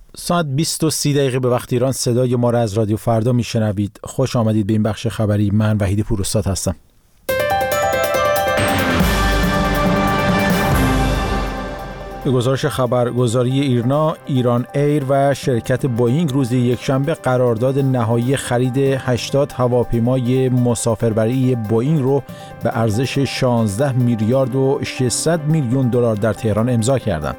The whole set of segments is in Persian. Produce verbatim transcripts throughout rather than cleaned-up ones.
ساعت بیست و سی دقیقه به وقت ایران صدای ما را از رادیو فردا میشنوید. خوش آمدید به این بخش خبری. من وحید پوراستاد هستم. به گزارش خبرگزاری ایرنا، ایران ایر و شرکت بوئینگ روز یکشنبه قرارداد نهایی خرید هشتاد هواپیمای مسافربری بوئینگ رو به ارزش شانزده میلیارد و ششصد میلیون دلار در تهران امضا کردند.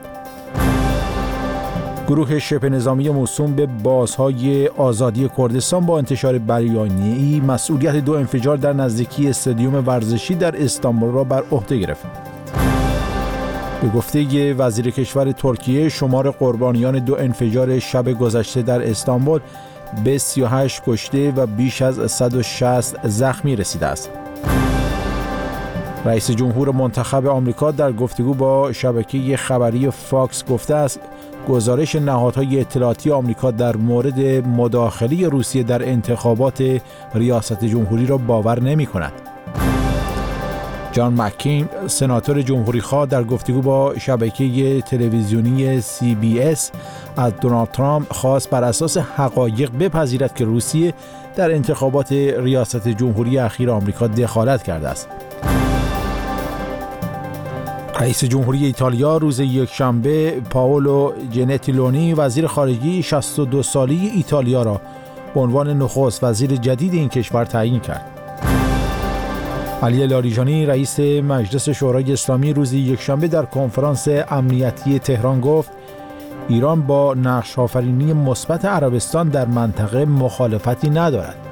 گروه شبه نظامی موسوم به بازهای آزادی کردستان با انتشار بیانیه‌ای مسئولیت دو انفجار در نزدیکی استادیوم ورزشی در استانبول را بر عهده گرفت. به گفته وزیر کشور ترکیه، شمار قربانیان دو انفجار شب گذشته در استانبول به سی و هشت کشته و بیش از صد و شصت زخمی رسیده است. رئیس جمهور منتخب آمریکا در گفتگو با شبکه خبری فاکس گفته است گزارش نهادهای اطلاعاتی آمریکا در مورد مداخله روسیه در انتخابات ریاست جمهوری را باور نمی‌کند. جان مکین، سناتور جمهوری‌خواه، در گفتگو با شبکه تلویزیونی سی بی اس از دونالد ترامپ خواست بر اساس حقایق بپذیرد که روسیه در انتخابات ریاست جمهوری اخیر آمریکا دخالت کرده است. رئیس جمهوری ایتالیا روز یکشنبه پائولو جنتیلونی، وزیر خارجه شصت و دو ساله ایتالیا را به عنوان نخست وزیر جدید این کشور تعیین کرد. علی لاریجانی، رئیس مجلس شورای اسلامی، روز یکشنبه در کنفرانس امنیتی تهران گفت ایران با نقش آفرینی مثبت عربستان در منطقه مخالفتی ندارد.